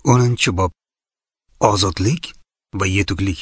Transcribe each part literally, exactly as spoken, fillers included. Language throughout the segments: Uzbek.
o'ninchi bob. Ozodlik va yetuklik.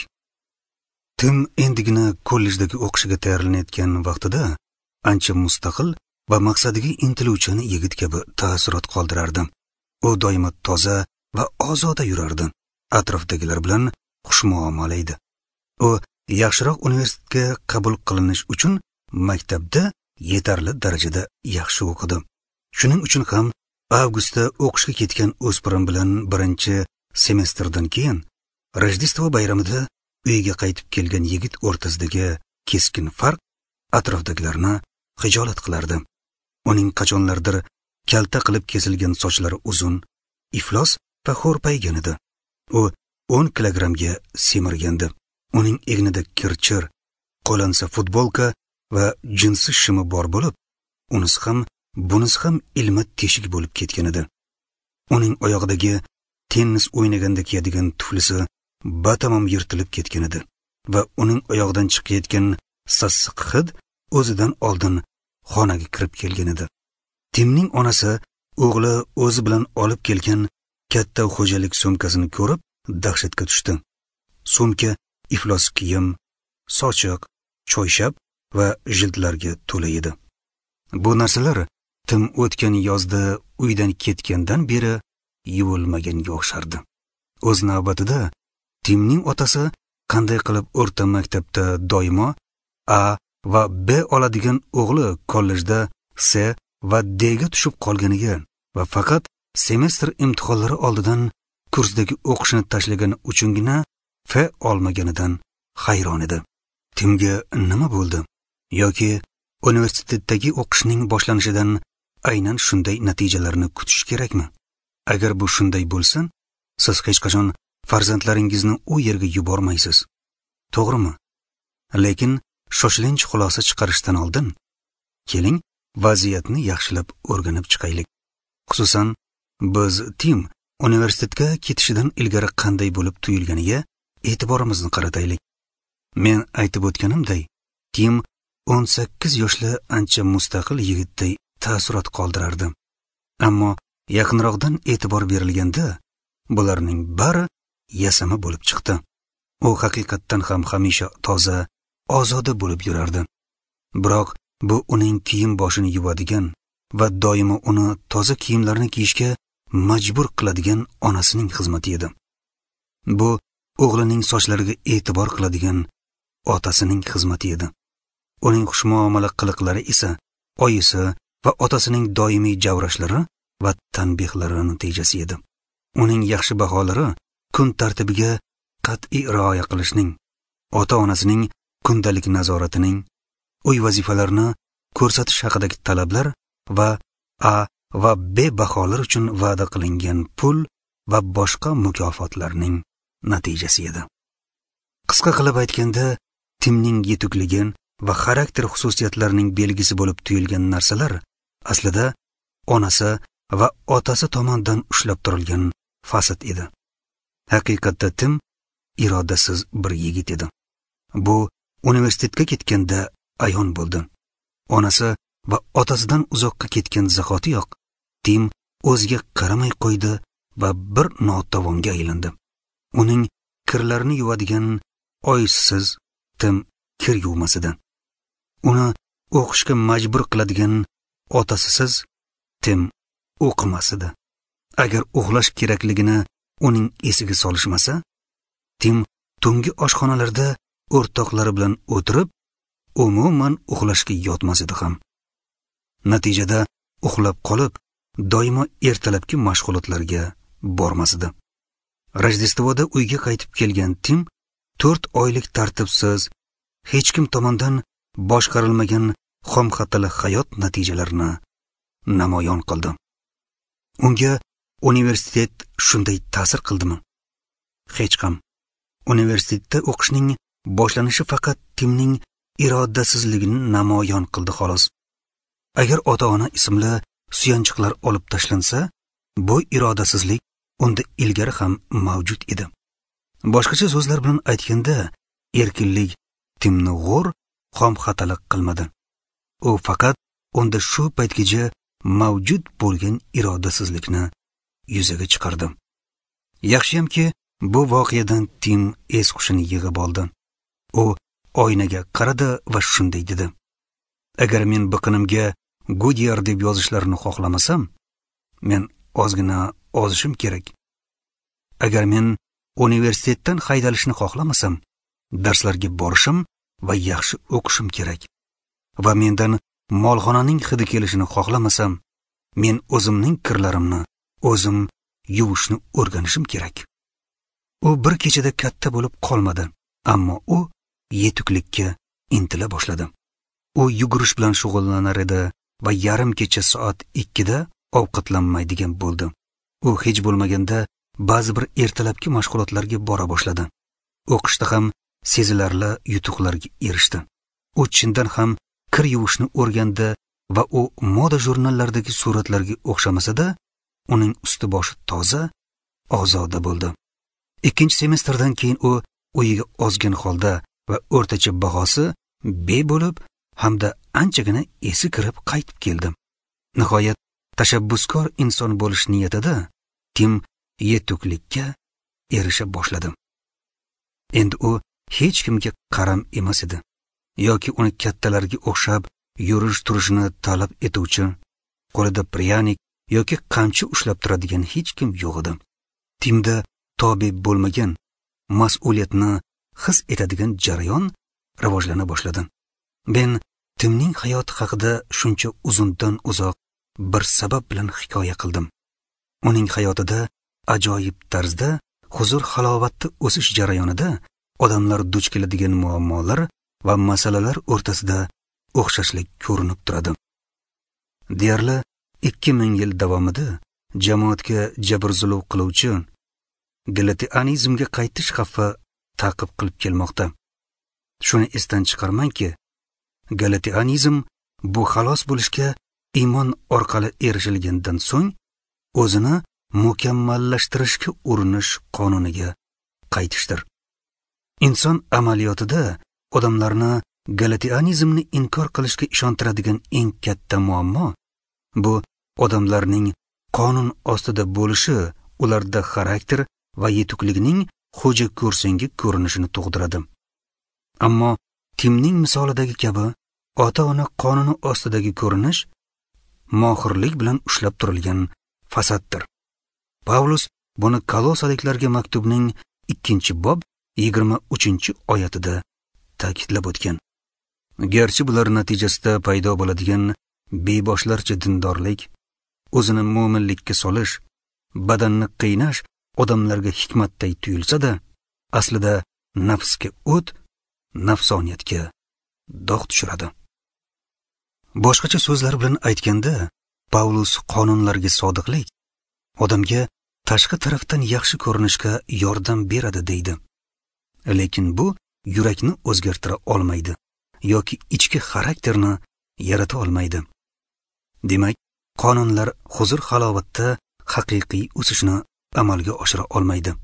Tim endigina kollejdagi o'qishiga tayyorlanayotgan vaqtida ancha mustaqil va maqsadiga intiluvchi yigit kabi ta'sirot qoldirardi. U doimo toza va ozoda yurardi. Atrofdagilar bilan xushmuomala edi. U yaxshiroq universitetga qabul qilinish uchun maktabda yetarli darajada yaxshi o'qidi. Shuning uchun ham avgustda o'qishga ketgan o'spirin bilan birinchi semestrdan keyin Rojdestvo bayramida uyiga qaytib kelgan yigit o'rtasidagi keskin farq atrofdagilarni xijolat qilardi. Uning qachonlardir kalta qilib kesilgan sochlari uzun, iflos va xo'rpaygan edi. U o'n kilogrammga semirgandi. Uning egnida kirchir, qo'lansa futbolka va jinsi shimi bor bo'lib, unisi ham, bunisi ham ilma teshik bo'lib ketgan edi. Uning oyog'idagi tennis o'ynaganda kiyadigan tuflisi batamom yirtilib ketgan edi va uning oyog'idan chiqayotgan sassiq hid o'zidan oldin xonaga kirib kelgan edi. Timning onasi o'g'li o'zi bilan olib kelgan katta xo'jalik sumkasini ko'rib dahshatga tushdi. Sumka iflos kiyim, sochiq, choyshab va jildlarga to'la edi. Bu narsalar Tim o'tgan yozda uydan ketgandan beri yuvilmaganga o'xshardi. O'z navbatida Timning otasi qanday qilib o'rta maktabda doimo A va B oladigan o'g'li kollejda C va D ga tushib qolganiga va faqat semestr imtihonlari oldidan kursdagi o'qishni tashlagan uchungina F olmaganidan hayron edi. Timga nima bo'ldi? Yoki universitetdagi o'qishning boshlanishidan aynan shunday natijalarni kutish kerakmi? Agar bu shunday bo'lsa, siz hech qachon farzandlaringizni u yerga yubormaysiz. To'g'rimi? Lekin shoshilinch xulosa chiqarishdan oldin keling vaziyatni yaxshilab o'rganib chiqaylik. Xususan, biz Tim universitetga ketishidan ilgari qanday bo'lib tuyulganiga e'tiborimizni qarataylik. Men aytib o'tganimday, Tim o'n sakkiz yoshli ancha mustaqil yigitday ta'sirot qoldirardi. Ammo yaqinroqdan e'tibor berilganda, bularning bari yasama bo'lib chiqdi. U haqiqatdan ham hamisha toza, ozoda bo'lib yurardi. Biroq bu uning kiyim boshini yuvadigan va doimo uni toza kiyimlarni kiyishga majbur qiladigan onasining xizmati edi. Bu o'g'lining sochlariga e'tibor qiladigan otasining xizmati edi. Uning xushmuomala qiliqlari esa oyisi va otasining doimiy javrashlari va tanbehlari natijasi edi. Uning yaxshi baholari kun tartibiga qat'iy rioya qilishning, ota-onasining kundalik nazoratining, uy vazifalarini ko'rsatish haqidagi talablar va A va B baholar uchun va'da qilingan pul va boshqa mukofotlarning natijasi edi. Qisqa qilib aytganda, Timning yetukligi va xarakter xususiyatlarining belgisi bo'lib tuyulgan narsalar aslida onasi va otasi tomonidan ushlab turilgan fasad edi. Haqiqatda Tim irodasiz bir yigit edi. Bu universitetga ketganda ayon bo'ldi. Onasi va otasidan uzoqqa ketgan zahotiyoq Tim o'ziga qaramay qo'ydi va bir notavonga aylandi. Uning kirlarini yuvadigan oyisiz Tim kir yuvmas edi. Uni o'qishga majbur qiladigan otasisiz Tim o'qimas edi. Agar uxlash kerakligini uning esiga solishmasa, Tim tungi oshxonalarda o'rtoqlari bilan o'tirib, umuman uxlashga yotmas edi ham. Natijada uxlab qolib, doimo ertalabki mashg'ulotlarga bormas edi. Rojdestvoda uyga qaytib kelgan Tim to'rt oylik tartibsiz, hech kim tomonidan boshqarilmagan xomxatali hayot natijalarini namoyon qildi. Unga universitet shunday ta'sir qildimi? Hech ham. Universitetda o'qishning boshlanishi faqat Timning irodasizligini namoyon qildi xolos. Agar ota-ona ismli suyanchiqlar olib tashlansa, bu irodasizlik unda ilgari ham mavjud edi. Boshqacha so'zlar bilan aytganda, erkinlik Timni g'o'r, xomxatalik qilmadi. U faqat unda shu paytgacha mavjud bo'lgan irodasizlikni yuzaga chiqardi. Yaxshiyamki, bu voqeadan Tim es hushini yig'ib oldi. U oynaga qaradi va shunday dedi: "Agar men biqinimga Goodyear deb yozishlarini xohlamasam, men ozgina ozishim kerak. Agar men universitetdan haydalishni xohlamasam, darslarga borishim va yaxshi o'qishim kerak. Va mendan molxonaning hidi kelishini xohlamasam, men o'zimning kirlarimni o'zim yuvishni o'rganishim kerak." U bir kechada katta bo'lib qolmadi, ammo u yetuklikka intila boshladi. U yugurish bilan shug'ullanar edi va yarim kecha soat ikkida ovqatlanmaydigan bo'ldi. U hech bo'lmaganda ba'zi bir ertalabki mashg'ulotlarga bora boshladi. O'qishda ham sezilarli yutuqlarga erishdi. U chindan ham kir yuvishni o'rgandi va u moda jurnallaridagi suratlarga o'xshamasa-da, uning usti boshi toza, ozoda bo'ldi. Ikkinchi semestrdan keyin u uyiga ozgan holda va o'rtacha bahosi B bo'lib hamda anchagina esi kirib qaytib keldi. Nihoyat tashabbuskor inson bo'lish niyatida Tim yetuklikka erisha boshladi. Endi u hech kimga qaram emas edi, yoki uni kattalarga o'xshab yurish turishni talab etuvchi, qo'lida pryanik yoki qamchi ushlab turadigan hech kim yo'q edi. Timda tobe bo'lmagan, mas'uliyatni his etadigan jarayon rivojlana boshladi. Men Timning hayoti haqida shuncha uzundan uzoq bir sabab bilan hikoya qildim. Uning hayotida ajoyib tarzda huzur halovatda o'sish jarayonida odamlar duch keladigan muammolar va masalalar o'rtasida o'xshashlik ko'rinib turadi. Deyarli ikki ming yil davomida jamoatga jabr zulm qiluvchi galatianizmga qaytish xavfi ta'qib qilib kelmoqda. Shuni esdan chiqarmangki, galatianizm bu xalos bo'lishga iymon orqali erishilgandan so'ng o'zini mukammallashtirishga urinish qonuniga qaytishdir. Inson amaliyotida odamlarni galatianizmni inkor qilishga ishontiradigan eng katta muammo bu odamlarning qonun ostida bo'lishi ularda xarakter va yetuklikning xo'ja ko'rsingi ko'rinishini tug'diradi. Ammo Timning misolidagi kabi ota-ona qonuni ostidagi ko'rinish mohirlik bilan ushlab turilgan fasaddir. Pavlus buni Kolosaliklarga maktubning ikkinchi bob yigirma uchinchi oyatida ta'kidlab o'tgan. Garchi bular natijasida paydo bo'ladigan beboshlarcha dindorlik, o'zini mo'minlikka solish, badanni qiynash odamlarga hikmatday tuyulsa-da, aslida nafsga o't, nafsoniyatga dog' tushiradi. Boshqacha so'zlar bilan aytganda, Pavlus qonunlarga sodiqlik odamga tashqi tarafdan yaxshi ko'rinishga yordam beradi deydi. Lekin bu yurakni o'zgartira olmaydi yoki ichki xarakterni yarata olmaydi. Demak, qonunlar huzur halovatda haqiqiy o'sishni amalga oshira olmaydi.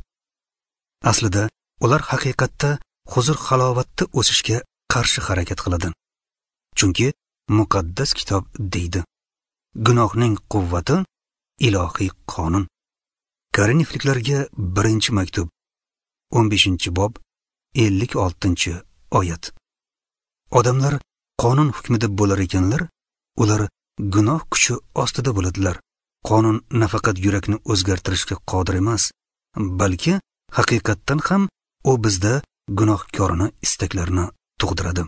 Aslida ular haqiqatda huzur halovatda o'sishga qarshi harakat qiladi. Chunki muqaddas kitob deydi: gunohning quvvati ilohiy qonun. Korinfliklarga birinchi maktub o'n beshinchi bob ellik oltinchi oyat. Odamlar qonun hukmida bo'lar ekanlar, ular gunoh kuchi ostida bo'ladilar. Qonun nafaqat yurakni o'zgartirishga qodir emas, balki haqiqatdan ham u bizda gunohkorona istaklarni tug'diradi.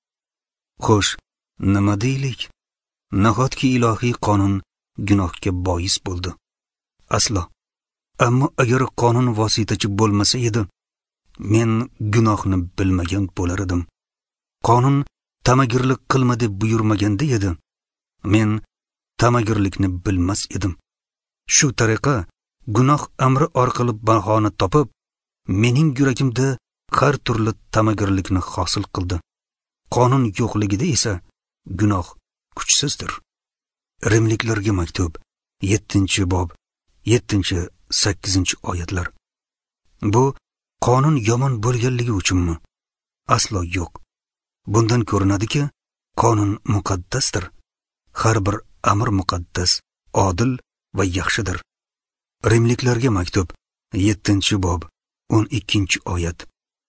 Xo'sh, nima deylik? Nahotki ilohiy qonun gunohga bois bo'ldi? Aslo. Ammo agar qonun vositachi bo'lmasa edi, men gunohni bilmagan bo'lar edim. Qonun tamagirlik qilma deb buyurmaganda edi, men tamagirlikni bilmas edim. Shu tariqa gunoh amri orqali bahona topib, mening yuragimda har turli tamagirlikni hosil qildi. Qonun yo'qligida esa gunoh kuchsizdir. Rimliklarga maktub yettinchi bob yettinchi sakkizinchi oyatlar. Bu qonun yomon bo'lganligi uchunmi? Aslo yo'q. Bundan ko'rinadiki, qonun muqaddasdir. Har bir amr muqaddas, odil va yaxshidir. Rimliklarga maktub yettinchi bob o'n ikkinchi oyat.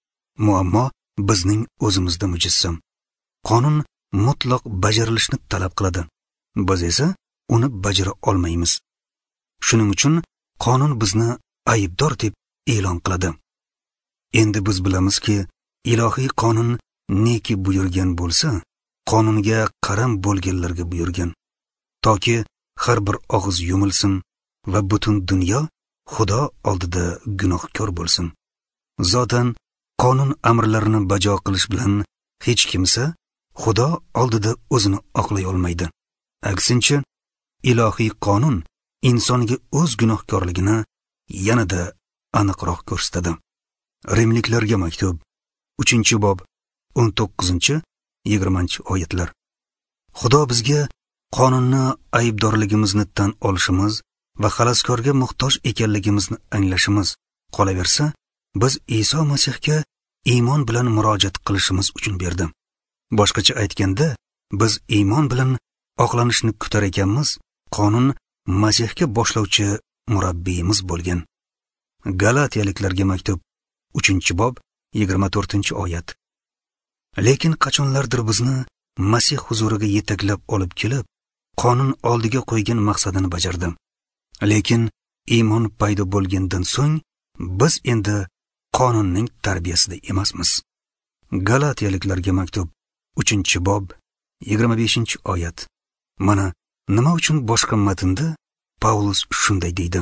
Muammo bizning o'zimizda mujassim. Qonun mutlaq bajarilishni talab qiladi. Biz esa uni bajara olmaymiz. Shuning uchun qonun bizni aybdor deb e'lon qiladi. Endi biz bilamizki, ilohiy qonun neki buyurgan bo'lsa, qonunga qaram bo'lganlarga buyurgan, toki har bir og'iz yumilsin va butun dunyo Xudo oldida gunohkor bo'lsin. Zotan qonun amrlarini bajo qilish bilan hech kimsa Xudo oldida o'zini oqlay olmaydi. Aksincha, ilohiy qonun insonga o'z gunohkorligini yanada aniqroq ko'rsatadi. Rimliklarga maktub uchinchi bob o'n to'qqizinchi yigirmanchi oyatlar. Xudo bizga qonunni aybdorligimizni tan olishimiz va xaloskorga muhtoj ekanligimizni anglashimiz qolaversa, biz Iso Masihga iymon bilan murojaat qilishimiz uchun berdi. Boshqacha aytganda, biz iymon bilan oqlanishni kutar ekanmiz, qonun Masihga boshlovchi murabbiyimiz bo'lgan. Galatiyaliklarga maktub uchinchi bob yigirma to'rtinchi oyat. Lekin qachonlardir bizni Masih huzuriga yetaklab olib kelib, qonun oldiga qo'ygan maqsadini bajardi. Lekin iymon paydo bo'lgandan so'ng biz endi qonunning tarbiyasida emasmiz. Galatiyaliklarga maktub uchinchi bob yigirma beshinchi oyat. Mana nima uchun boshqa matnda Pavlus shunday deydi.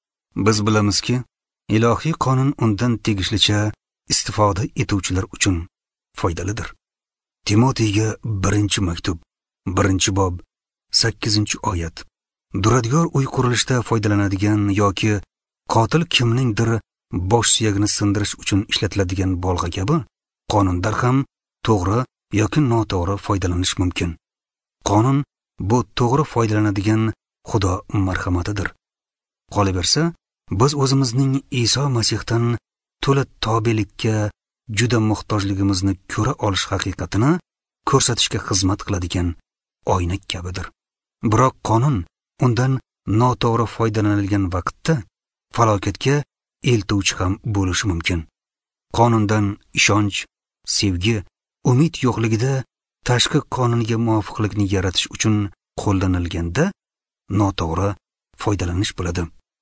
Biz bilamizki, ilohiy qonun undan tegishlicha istifoda etuvchilar uchun foydalidir. Timotiyga birinchi maktub birinchi bob sakkizinchi oyat. Duradgor uy qurilishda foydalanadigan yoki qotil kimningdir bosh suyagini sindirish uchun ishlatiladigan bolg'a kabi qonundan ham to'g'ri yoki noto'g'ri foydalanish mumkin. Qonun bu to'g'ri foydalanadigan Xudo marhamatidir. Qolaversa, biz o'zimizning Iso Masihdan to'la tobelikka juda muhtojligimizni ko'ra olish haqiqatini ko'rsatishga xizmat qiladigan oyna kabidir. Biroq qonun undan noto'g'ri foydalanilgan vaqtda falokatga eltuvchi ham bo'lishi mumkin. Qonundan ishonch, sevgi, umid yo'qligida tashqi qonunga muvofiqlikni yaratish uchun qo'llanilganda noto'g'ri foydalanish bo'ladi.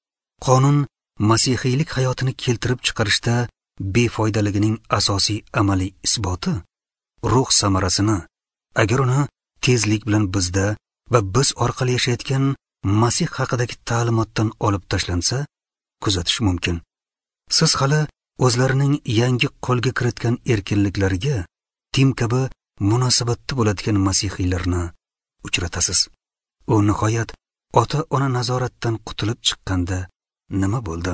Qonun masihiylik hayotini keltirib chiqarishda befoydaligining asosiy amaliy isboti ruh samarasini, agar uni tezlik bilan bizda va biz orqali yashayotgan Masih haqidagi ta'limotdan olib tashlansa, kuzatish mumkin. Siz hali o'zlarining yangi qo'lga kiritgan erkinliklariga Tim kabi munosabatda bo'ladigan masihiylarni uchratasiz. U nihoyat ota-ona nazoratdan qutulib chiqqanda nima bo'ldi?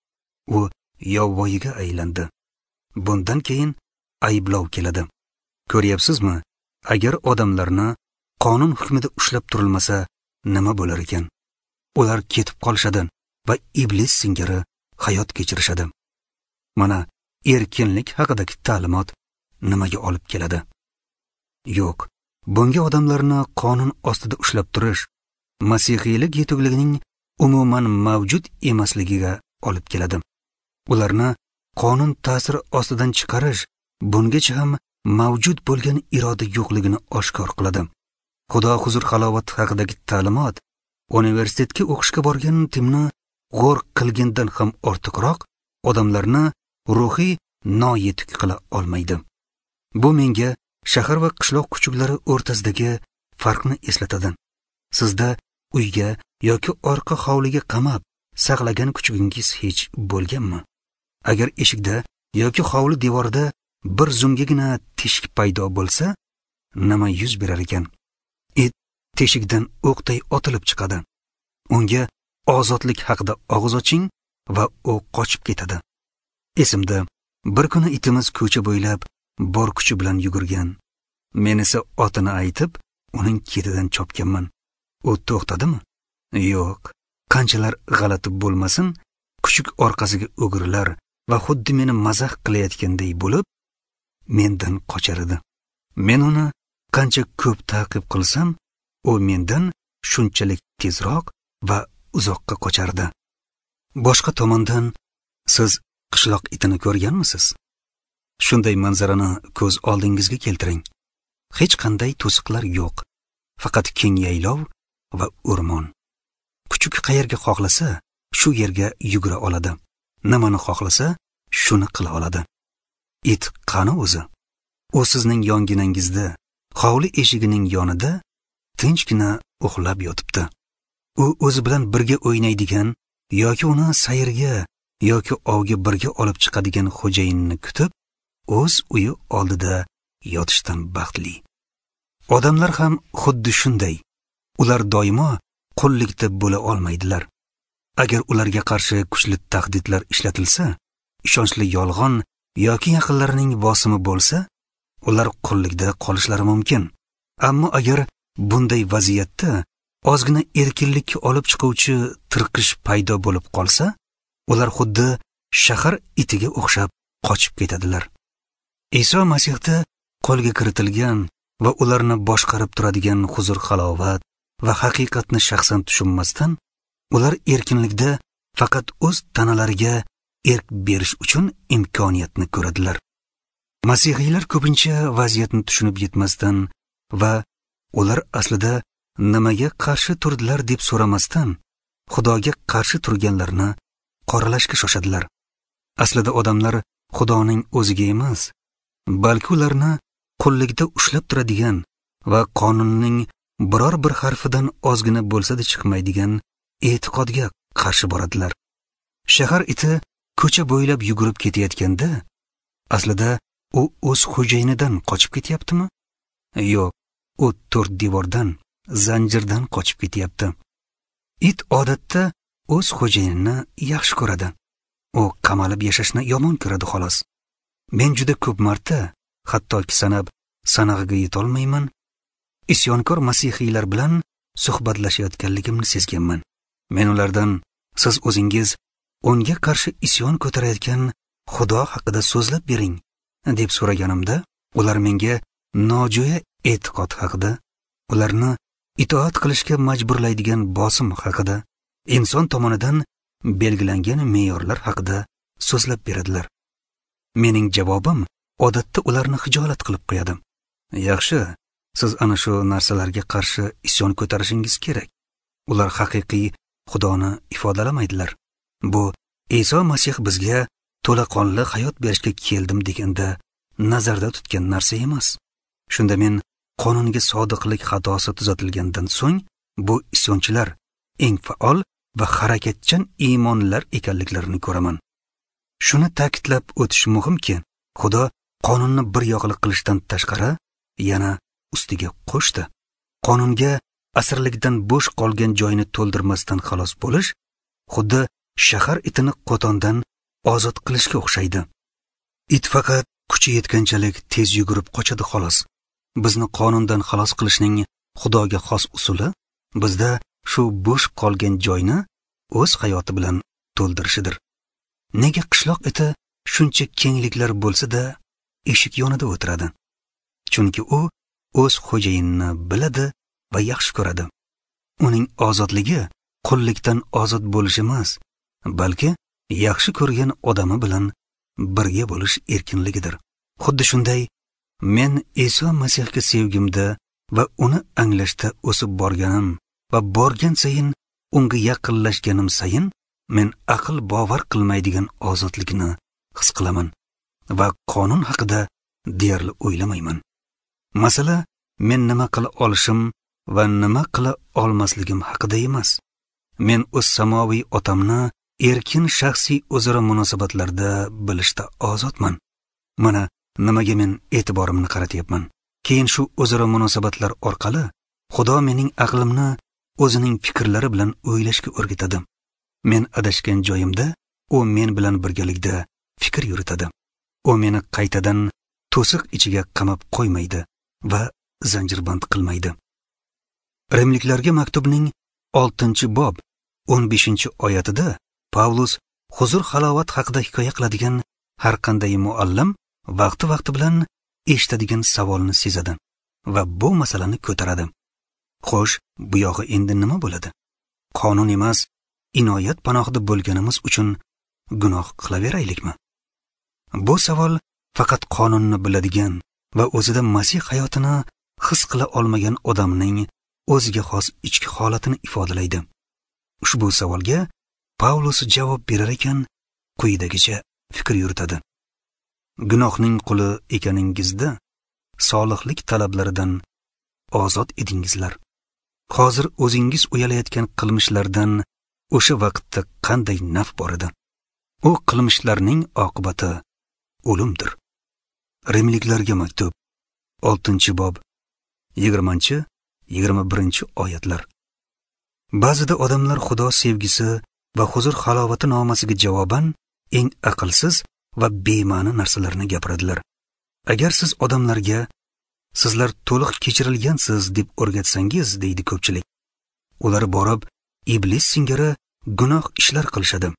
U yovvoyiga aylandi. Bundan keyin ayblov keladi. Ko'ryapsizmi? Agar odamlarni qonun hukmida ushlab turilmasa, nima bo'lar ekan? Ular ketib qolishadi va iblis singari hayot kechirishadi. Mana erkinlik haqidagi ta'limot nimaga olib keladi? Yo'q, bunga odamlarni qonun ostida ushlab turish masihiylik yetugligining umuman mavjud emasligiga olib keladi. Ularni qonun ta'siri ostidan chiqarish bungacha ham mavjud bo'lgan iroda yo'qligini oshkor qiladi. Xudo huzur halovat haqidagi ta'limot universitetga o'qishga borgan Timni g'o'r qilgandan ham ortiqroq odamlarni ruhiy noyetuk qila olmaydi. Bu menga shahar va qishloq kuchuklari o'rtasidagi farqni eslatadi. Sizda uyga yoki orqa hovliga qamab saqlagan kuchugingiz hech bo'lganmi? Agar eshikda yoki hovli devorida bir zumgagina teshik paydo bo'lsa, nima yuz berar ekan? It teshikdan o'qday otilib chiqadi. Unga ozodlik haqida og'iz oching va u qochib ketadi. Esimda, bir kuni itimiz ko'cha bo'ylab bor kuchi bilan yugurgan. Men esa otini aytib, uning ketidan chopganman. U to'xtadimi? Yo'q. Qanchalar g'alati bo'lmasin, kuchuk orqasiga o'girilar va xuddi meni mazax qilayotganday bo'lib, mendan qochar edi. Men uni qancha ko'p ta'qib qilsam, u mendan shunchalik tezroq va uzoqqa qochardi. Boshqa tomondan Siz qishloq itini ko'rganmisiz? Shunday manzarani ko'z oldingizga keltiring. Hech qanday to'siqlar yo'q. Faqat keng yaylov va o'rmon. Kuchuk qayerga xohlasa, shu yerga yugura oladi. Nimani xohlasa, shuni qila oladi. It qani o'zi? U sizning yonginangizda, hovli eshigining yonida tinchgina uxlab yotibdi. U o'zi bilan birga o'ynaydigan yoki uni sayrga yoki ovga birga olib chiqadigan xo'jayinni kutib, o'z uyi oldida yotishdan baxtli. Odamlar ham xuddi shunday. Ular doimo qullikda bo'la olmaydilar. Agar ularga qarshi kuchli tahdidlar ishlatilsa, ishonchli yolg'on yoki yaqinlarining bosimi bo'lsa, ular qullikda qolishlari mumkin. Ammo agar bunday vaziyatda ozgina erkinlikka olib chiquvchi tirqish paydo bo'lib qolsa, ular xuddi shahar itiga o'xshab qochib ketadilar. Iso Masihda qo'lga kiritilgan va ularni boshqarib turadigan huzur halovat va haqiqatni shaxsan tushunmasdan, ular erkinlikda faqat o'z tanalariga erk berish uchun imkoniyatni ko'radilar. Masihiylar ko'pincha vaziyatni tushunib yetmasdan va ular aslida nimaga qarshi turdilar deb so'ramasdan, Xudoga qarshi turganlarni qoralashga shoshadilar. Aslida odamlar Xudoning o'ziga emas, balki ularni qullikda ushlab turadigan va qonunning biror bir harfidan ozgina bo'lsa-da chiqmaydigan e'tiqodga qarshi boradilar. Shahar iti ko'cha bo'ylab yugurib ketayotganda, aslida u o'z xo'jayinidan qochib ketyaptimi? Yo'q, u to'rt devordan, zanjirdan qochib ketyapti. It odatda o'z xo'jayinini yaxshi ko'radi. U qamalib yashashni yomon ko'radi xolos. Men juda ko'p marta, hattoki sanab sanag'iga yetolmayman, isyonkor masihiylar bilan suhbatlashayotganligimni sezganman. Men ulardan siz o'zingiz unga qarshi isyon ko'tarayotgan Xudo haqida so'zlab bering deb so'raganimda, ular menga nojo'ya e'tiqod haqida, ularni itoat qilishga majburlaydigan bosim haqida, inson tomonidan belgilangan me'yorlar haqida so'zlab beradilar. Mening javobim odatda ularni hijolat qilib qo'yadi. Yaxshi, siz ana shu narsalarga qarshi isyon ko'tarishingiz kerak. Ular haqiqiy Xudoni ifodalamaydilar. Bu Iso Masih bizga to'laqonli hayot berishga keldim deganda nazarda tutgan narsa emas. Shunda men qonunga sodiqlik xatosi tuzatilgandan so'ng bu isyonchilar eng faol va harakatchan iymonlilar ekanliklarini ko'raman. Shuni ta'kidlab o'tish muhimki, Xudo qonunni bir yoqli qilishdan tashqari yana ustiga qo'shdi. Qonunga asrlikdan bo'sh qolgan joyini to'ldirmasdan xalos bo'lish xuddi shahar itini qo'tondan ozod qilishga o'xshaydi. It faqat kuchi yetganchalik tez yugurib qochadi xolos. Bizni qonundan xalos qilishning Xudoga xos usuli bizda shu bo'sh qolgan joyni o'z hayoti bilan to'ldirishidir. Nega qishloq iti shuncha kengliklar bo'lsa-da eshik yonida o'tiradi? Chunki u o'z xo'jayinini biladi va yaxshi ko'radi. Uning ozodligi qullikdan ozod bo'lish emas, balki yaxshi ko'rgan odami bilan birga bo'lish erkinligidir. Xuddi shunday, men Iso Masihga sevgimda va uni anglashda o'sib borganim va borgan sayin unga yaqinlashganim sayin men aql bovar qilmaydigan ozodlikni his qilaman va qonun haqida deyarli o'ylamayman. Masala men nima qila olishim va nima qila olmasligim haqida emas. Men o'z samoviy otamni erkin shaxsiy o'zaro munosabatlarda bilishda ozodman. Mana nimaga men e'tiborimni qaratyapman. Keyin shu o'zaro munosabatlar orqali Xudo mening aqlimni o'zining fikrlari bilan o'ylashga o'rgatadi. Men adashgan joyimda u men bilan birgalikda fikr yuritadi. U meni qaytadan to'siq ichiga qamab qo'ymaydi va zanjirband qilmaydi. Rimliklarga maktubning oltinchi bob o'n beshinchi oyatida Pavlus huzur halovat haqida hikoya qiladigan har qanday muallim vaqti-vaqti bilan eshitadigan savolni sezadi va bu masalani ko'taradi. Xo'sh, bu yog'i endi nima bo'ladi? Qonun emas, inoyat panohida bo'lganimiz uchun gunoh qilaveraylikmi? Bu savol faqat qonunni biladigan va o'zida Masih hayotini his qila olmagan odamning o'ziga xos ichki holatini ifodalaydi. Ushbu savolga Pavlus javob berar ekan, quyidagicha fikr yuritadi. Gunohning quli ekaningizda solihlik talablaridan ozod edingizlar. Hozir o'zingiz uyalayotgan qilmishlardan o'sha vaqtda qanday naf bor edi? U qilmishlarning oqibati o'limdir. Rimliklarga maktub oltinchi bob yigirmanchi yigirma birinchi oyatlar. Ba'zida odamlar Xudo sevgisi va huzur halovati nomasiga javoban eng aqlsiz va bema'ni narsalarni gapiradilar. Agar siz odamlarga sizlar to'liq kechirilgansiz deb o'rgatsangiz, deydi ko'pchilik, ular borib iblis singari gunoh ishlar qilishadi.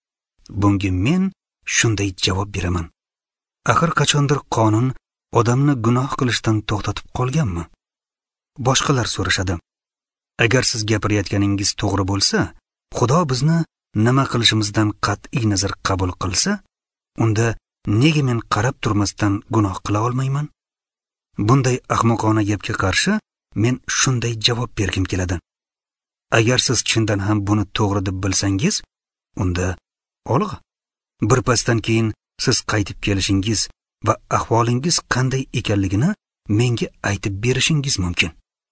Bunga men shunday javob beraman. Axir qachondir qonun odamni gunoh qilishdan to'xtatib qolganmi? Boshqalar so'rashadi. Agar siz gapirayotganingiz to'g'ri bo'lsa, Xudo bizni nima qilishimizdan qat'iy nazar qabul qilsa, unda nega men qarab turmasdan gunoh qila olmayman? Bunday ahmoqona gapga qarshi men shunday javob bergim keladi. Agar siz chindan ham buni to'g'ri deb bilsangiz, unda olg'a. Bir pasdan keyin siz qaytib kelishingiz va ahvolingiz qanday ekanligini menga aytib berishingiz mumkin.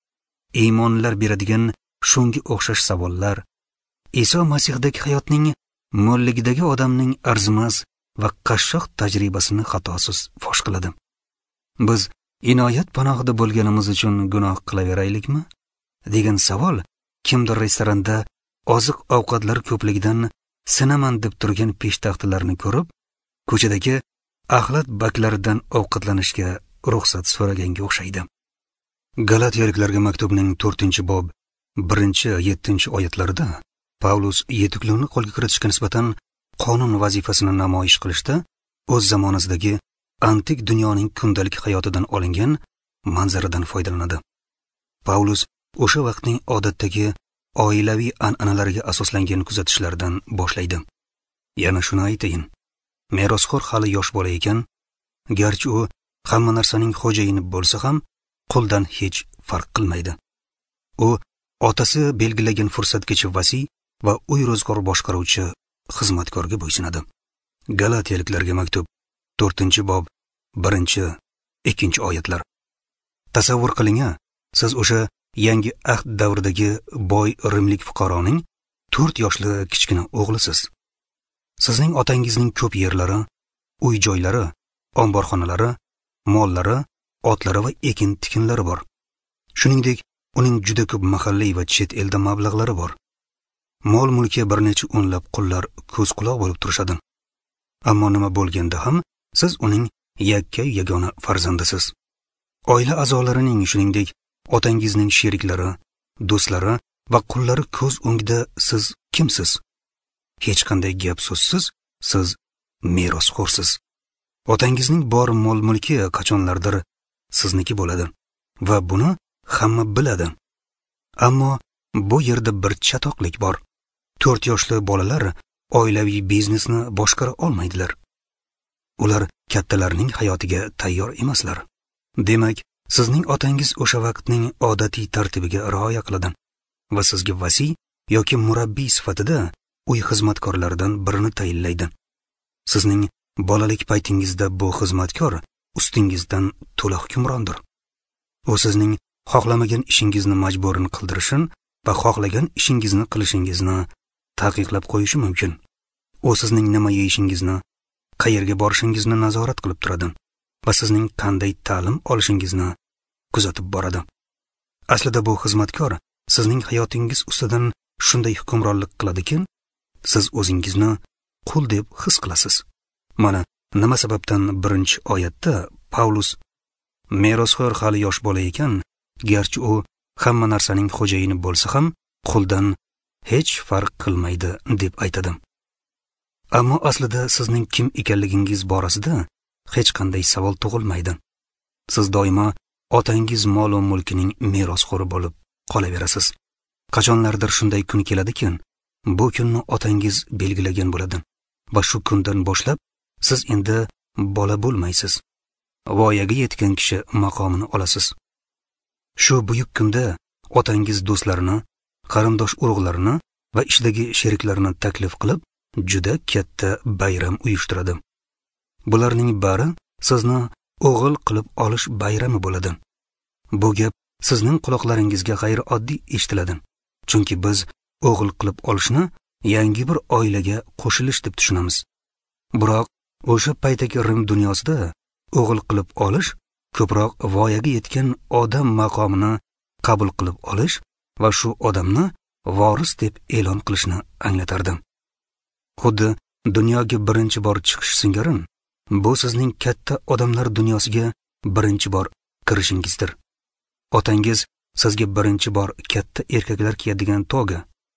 Iymonlar beradigan shunga o'xshash savollar Iso Masihdagi hayotning mo'lligidagi odamning arzimas va qashshoq tajribasini xatosiz fosh qiladi. Biz inoyat panohida bo'lganimiz uchun gunoh qilaveraylikmi? degan savol kimdir restoranda oziq ovqatlar ko'pligidan sinaman deb turgan peshtaxtalarni ko'rib, ko'chadagi axlat baklaridan ovqatlanishga ruxsat so'raganga o'xshaydi. Galatiyaliklarga maktubning to'rtinchi bob birinchi yettinchi oyatlarida Pavlus yetuklikni qo'lga kiritishga nisbatan qonun vazifasini namoyish qilishda o'z zamonasidagi antik dunyoning kundalik hayotidan olingan manzaradan foydalanadi. Pavlus o'sha vaqtning odatdagi oilaviy an'analariga asoslangan kuzatishlardan boshlaydi. Yana shuni aytayin. Merosxo'r hali yosh bola ekan, garchi u hamma narsaning xo'jayini bo'lsa ham, quldan hech farq qilmaydi. U otasi belgilagan fursatgacha vasiy va uy ro'zg'or boshqaruvchi xizmatkorga bo'ysunadi. Galatiyaliklarga maktub to'rtinchi bob birinchi ikkinchi oyatlar. Tasavvur qiling, siz o'sha yangi ahd davridagi boy rimlik fuqaroning to'rt yoshli kichkina o'g'lisiz. Sizning otangizning ko'p yerlari, uy-joylari, omborxonalari, mollari, otlari va ekin-tikinlari bor. Shuningdek, uning juda ko'p mahalliy va chet elda mablag'lari bor. Mol-mulkka bir necha o'nlab qullar ko'z-quloq bo'lib turishadi. Ammo nima bo'lganda ham siz uning yakka-yagona farzandisiz. Oila a'zolarining, shuningdek, otangizning sheriklari, do'stlari va qullari ko'z o'ngida siz kimsiz? Hech qanday gap so'zsiz, siz merosxo'rsiz. Otangizning bor mol-mulki qachonlardir sizniki bo'ladi va buni hamma biladi. Ammo bu yerda bir chatoqlik bor. to'rt yoshli bolalar oilaviy biznesni boshqara olmaydilar. Ular kattalarning hayotiga tayyor emaslar. Demak, sizning otangiz o'sha vaqtning odatiy tartibiga rioya qiladi va sizga vasiy yoki murabbiy sifatida uy xizmatkorlaridan birini tayinlaydi. Sizning bolalik paytingizda bu xizmatkor ustingizdan to'la hukmrondir. U sizning xohlamagan ishingizni majburan qildirishin va xohlagan ishingizni qilishingizni taqiqlab qo'yishi mumkin. U sizning nima yeyishingizni, qayerga borishingizni nazorat qilib turadi va sizning qanday ta'lim olishingizni kuzatib boradi. Aslida bu xizmatkor sizning hayotingiz ustidan shunday hukmronlik qiladiki, siz o'zingizni qul deb his qilasiz. Mana nima sababdan birinchi oyatda Pavlus merosxo'r hali yosh bola ekan, garchi u hamma narsaning xo'jayini bo'lsa ham, quldan hech farq qilmaydi deb aytadi. Ammo aslida sizning kim ekanligingiz borasida hech qanday savol tug'ilmaydi. Siz doimo otangiz mol va mulkining merosxo'ri bo'lib qolaverasiz. Qachonlardir shunday kun keladiki, bu kunni otangiz belgilagan bo'ladi va shu kundan boshlab siz endi bola bo'lmaysiz. Voyaga yetgan kishi maqomini olasiz. Shu buyuk kunda otangiz do'stlarini, qarindosh urug'larini va ishdagi sheriklarini taklif qilib, juda katta bayram uyushtiradi. Bularning bari sizni o'g'il qilib olish bayrami bo'ladi. Bu gap sizning quloqlaringizga g'ayrioddiy eshitiladi. Chunki biz o'g'il qilib olishni yangi bir oilaga qo'shilish deb tushunamiz. Biroq o'sha paytdagi Rim dunyosida o'g'il qilib olish ko'proq voyaga yetgan odam maqomini qabul qilib olish va shu odamni voris deb e'lon qilishni anglatardi. Xuddi dunyoga birinchi bor chiqish singari bu sizning katta odamlar dunyosiga birinchi bor kirishingizdir. Otangiz sizga birinchi bor katta erkaklar kiyadigan toga,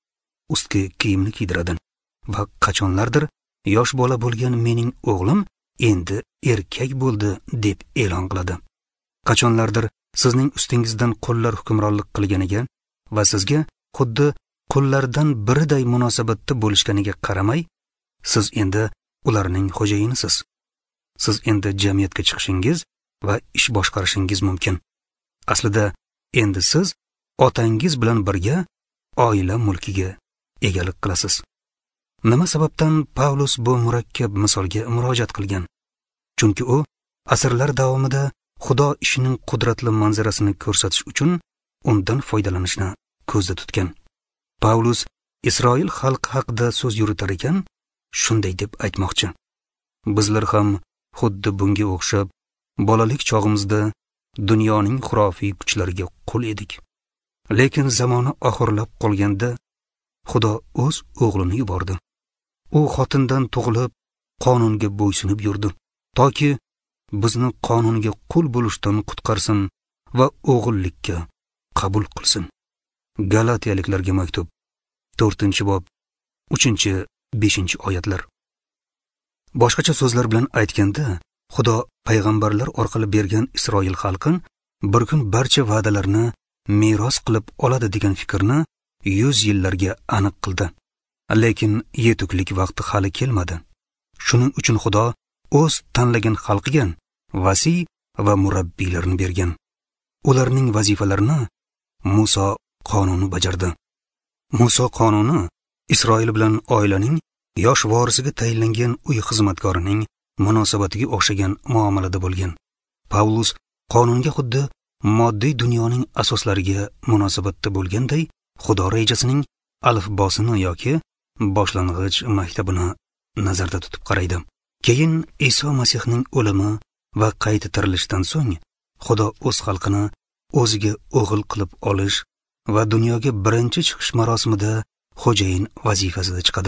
ustki kiyimni kiydiradi va qachonlardir yosh bola bo'lgan mening o'g'lim endi erkak bo'ldi deb e'lon qiladi. Qachonlardir sizning ustingizdan qullar hukmronlik qilganiga va sizga xuddi qullardan biriday munosabatda bo'lishganiga qaramay, siz endi ularning xo'jayinisiz. Siz endi jamiyatga chiqishingiz va ish boshqarishingiz mumkin. Aslida endi siz otangiz bilan birga oila mulkiga egalik qilasiz. Nima sababdan Pavlus bu murakkab misolga murojaat qilgan? Chunki u asrlar davomida Xudo ishining qudratli manzarasini ko'rsatish uchun undan foydalanishni ko'zda tutgan. Pavlus Isroil xalqi haqida so'z yuritar ekan, shunday deb aytmoqchi: bizlar ham xuddi bunga o'xshab bolalik chog'imizda dunyoning xurofiy kuchlariga qul edik. Lekin zamoni oxirlab qolganda Xudo o'z o'g'lini yubordi. U xotindan tug'ilib qonunga bo'ysunib yurdi, toki bizni qonunga qul bo'lishdan qutqarsin va o'g'illikka qabul qilsin. Galatiyaliklarga maktub to'rtinchi bob uchinchi beshinchi oyatlar. Boshqacha so'zlar bilan aytganda, Xudo payg'ambarlar orqali bergan Isroil xalqi bir kun barcha va'dalarni meros qilib oladi degan fikrni yuz yillarga aniq qildi. Lekin yetuklik vaqti hali kelmadi. Shuning uchun Xudo o'z tanlagan xalqiga vasiy va murabbiylarni bergan. Ularning vazifalarini Musa qonuni bajardi. Musa qonuni Isroil bilan oilaning yosh vorisiga tayinlangan uy xizmatkorining munosabatiga o'xshagan muomalada bo'lgan. Pavlus qonunga xuddi moddiy dunyoning asoslariga munosabatda bo'lganday, Xudo rejasining alifbosini yoki boshlang'ich maktabini nazarda tutib qaraydi. Keyin Iso Masihning o'limi va qayta tirilishdan so'ng Xudo o'z xalqini o'ziga o'g'il qilib olish va dunyoga birinchi chiqish marosimida xo'jayin vazifasida chiqadi.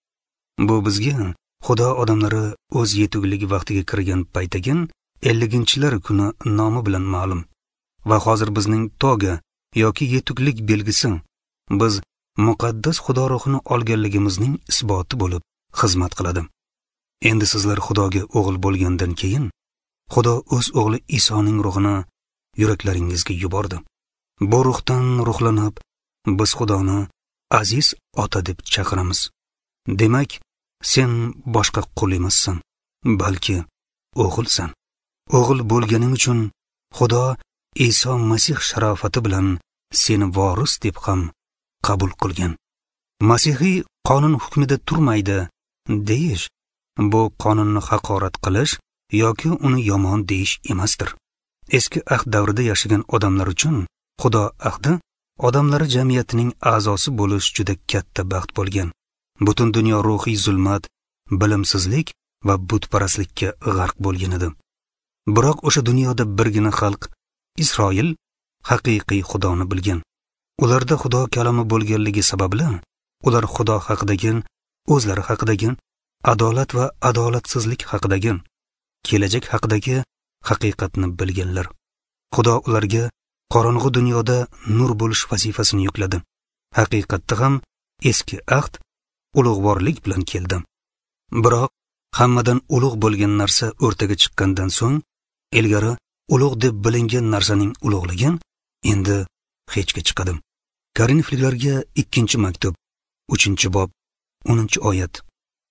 Bu bizga Xudo odamlari o'z yetukligi vaqtiga kirgan paytdagi elliginchilar kuni nomi bilan ma'lum va hozir bizning toga yoki yetuklik belgisi biz muqaddas Xudo ruhini olganligimizning isboti bo'lib xizmat qiladi. Endi sizlar Xudoga o'g'il bo'lgandan keyin Xudo o'z o'g'li Isoning ruhini yuraklaringizga yubordi. Bu ruhdan ruhlanib biz Xudoni aziz ota deb chaqiramiz. Demak, sen boshqa qul emassan, balki o'g'ilsan. O'g'il bo'lganing uchun Xudo Iso Masih sharofati bilan seni voris deb ham qabul qilgan. Masihiy qonun hukmida turmaydi deyish bu qonunni haqorat qilish yoki uni yomon deyish emasdir. Eski ahd davrida yashagan odamlar uchun Xudo ahdi odamlar jamiyatining a'zosi bo'lish juda katta baxt bo'lgan. Butun dunyo ruhiy zulmat, bilimsizlik va butparastlikka g'arq bo'lgan edi. Biroq o'sha dunyoda birgina xalq Isroil haqiqiy Xudoni bilgan. Ularda Xudo kalomi bo'lganligi sababli ular Xudo haqidagi, o'zlari haqidagi, adolat va adolatsizlik haqidagi, kelajak haqidagi haqiqatni bilganlar. Xudo ularga qorong'u dunyoda nur bo'lish vazifasini yukladi. Haqiqatda ham eski ahd ulug'vorlik bilan keldi. Biroq hammadan ulug' bo'lgan narsa o'rtaga chiqqandan so'ng, ilgari ulug' deb bilingan narsaning ulug'ligi endi hechga chiqadi. Korinfliklarga ikkinchi maktub, uchinchi bob, o'ninchi oyat.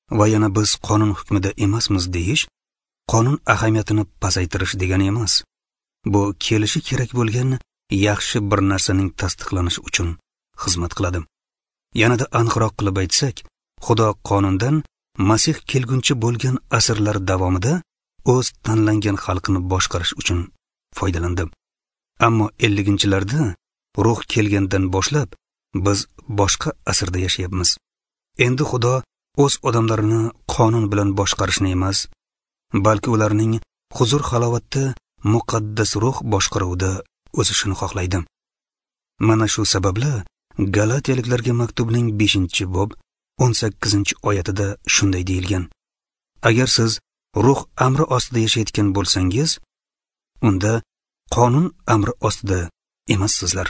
va yana biz qonun hukmida emasmiz deyish qonun ahamiyatini pasaytirish degani emas. Bu kelishi kerak bo'lgan yaxshi bir narsaning tasdiqlanishi uchun xizmat qiladi. Yanada aniqroq qilib aytsak, Xudo qonundan Masih kelguncha bo'lgan asrlar davomida o'z tanlangan xalqini boshqarish uchun foydalandi. Ammo elliginchilarda ruh kelgandan boshlab biz boshqa asrda yashayapmiz. Endi Xudo o'z odamlarini qonun bilan boshqarishni emas, balki ularning huzur halovatda muqaddas ruh boshqaruvida o'sishini xohlaydi. Mana shu sababli Galatiyaliklarga maktubning beshinchi bob o'n sakkizinchi oyatida shunday deyilgan: Agar siz ruh amri ostida yashayotgan bo'lsangiz, unda qonun amri ostida emassizlar.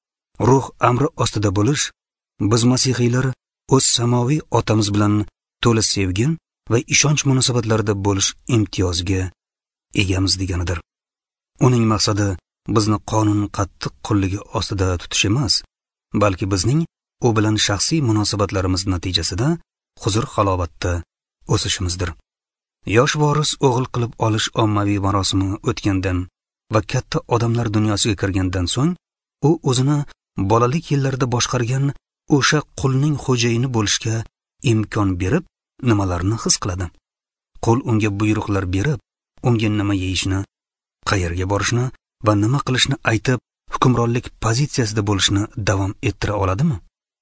Ruh amri ostida bo'lish biz masihiylar o'z samoviy otamiz bilan to'la sevgi va ishonch munosabatlarida bo'lish imtiyoziga egamiz deganidir. Uning maqsadi bizni qonun qattiq qulligi ostida tutish emas, balki bizning u bilan shaxsiy munosabatlarimiz natijasida huzur halovatda o'sishimizdir. Yosh voris o'g'il qilib olish ommaviy marosimi o'tgandan va katta odamlar dunyosiga kirgandan so'ng u o'zini bolalik yillarida boshqargan o'sha qulning xo'jayini bo'lishga imkon berib, nimalarni his qiladi. Qul unga buyruqlar berib, unga nima yeyishni, qayerga borishni va nima qilishni aytib, hukmronlik pozitsiyasida bo'lishni davom ettira oladimi?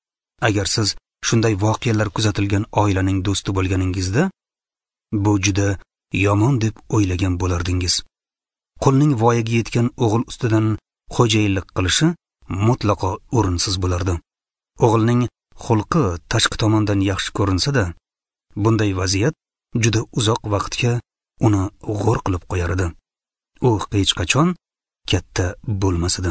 Agar siz shunday voqealar kuzatilgan oilaning do'sti bo'lganingizda, bu juda yomon deb o'ylagan bo'lardingiz. Qulning voyaga yetgan o'g'il ustidan xo'jayinlik qilishi mutlaqo o'rinsiz bo'lardi. O'g'ilning xulqi tashqi tomondan yaxshi ko'rinsa-da, bunday vaziyat juda uzoq vaqtga uni g'o'r qilib qo'yar edi. U hech qachon katta bo'lmas edi.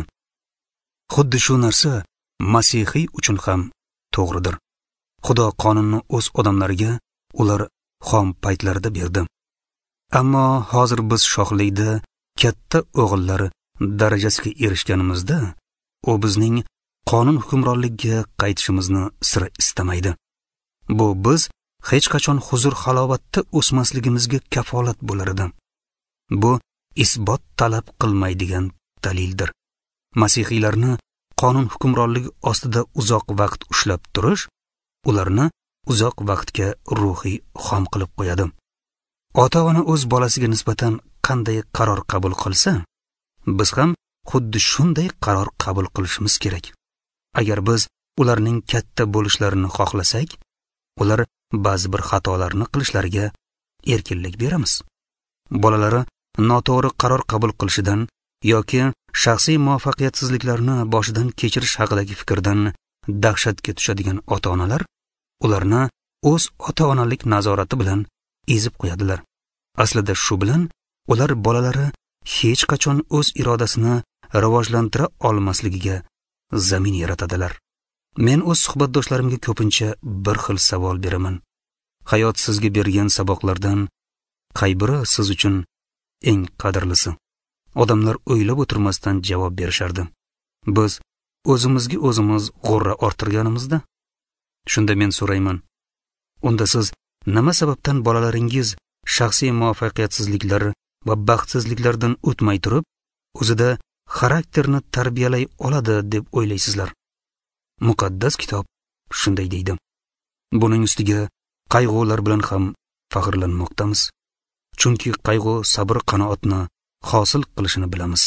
Xuddi shu narsa Masihiy uchun ham to'g'ridir. Xudo qonunni o'z odamlariga ular xom paytlarida berdi. Ammo hozir biz shohlikda katta o'g'illar darajasiga erishganimizda, u bizning qonun hukmronligiga qaytishimizni sira istamaydi. Bu biz hech qachon huzur halovatda o'smasligimizga kafolat bo'lar edi. Bu isbot talab qilmaydigan dalildir. Masihiylarni qonun hukmronligi ostida uzoq vaqt ushlab turish ularni uzoq vaqtga ruhiy xom qilib qo'yadi. Ota-ona o'z bolasiga nisbatan qanday qaror qabul qilsa, biz ham xuddi shunday qaror qabul qilishimiz kerak. Agar biz ularning katta bo'lishlarini xohlasak, ular ba'zi bir xatolarni qilishlariga erkinlik beramiz. Bolalari noto'g'ri qaror qabul qilishidan yoki shaxsiy muvaffaqiyatsizliklarni boshidan kechirish haqidagi fikrdan dahshatga tushadigan ota-onalar ularni o'z ota-onalik nazorati bilan ezib qo'yadilar. Aslida shu bilan ular bolalari hech qachon o'z irodasini rivojlantira olmasligiga zamin yaratadilar. Men o'z suhbatdoshlarimga ko'pincha bir xil savol beraman. Hayot sizga bergan saboqlardan qay biri siz uchun eng qadrlisi? Odamlar o'ylab o'tirmasdan javob berishardi. Biz o'zimizga o'zimiz g'urra orttirganimizda. Shunda men so'rayman, unda siz nima sababdan bolalaringiz shaxsiy muvaffaqiyatsizliklar va baxtsizliklardan o'tmay turib, o'zida xarakterni tarbiyalay oladi deb o'ylaysizlar? Muqaddas kitob shunday deydi. Buning ustiga qayg'ular bilan ham faxrlanmoqdamiz. Chunki qayg'u sabr qanoatni hosil qilishini bilamiz.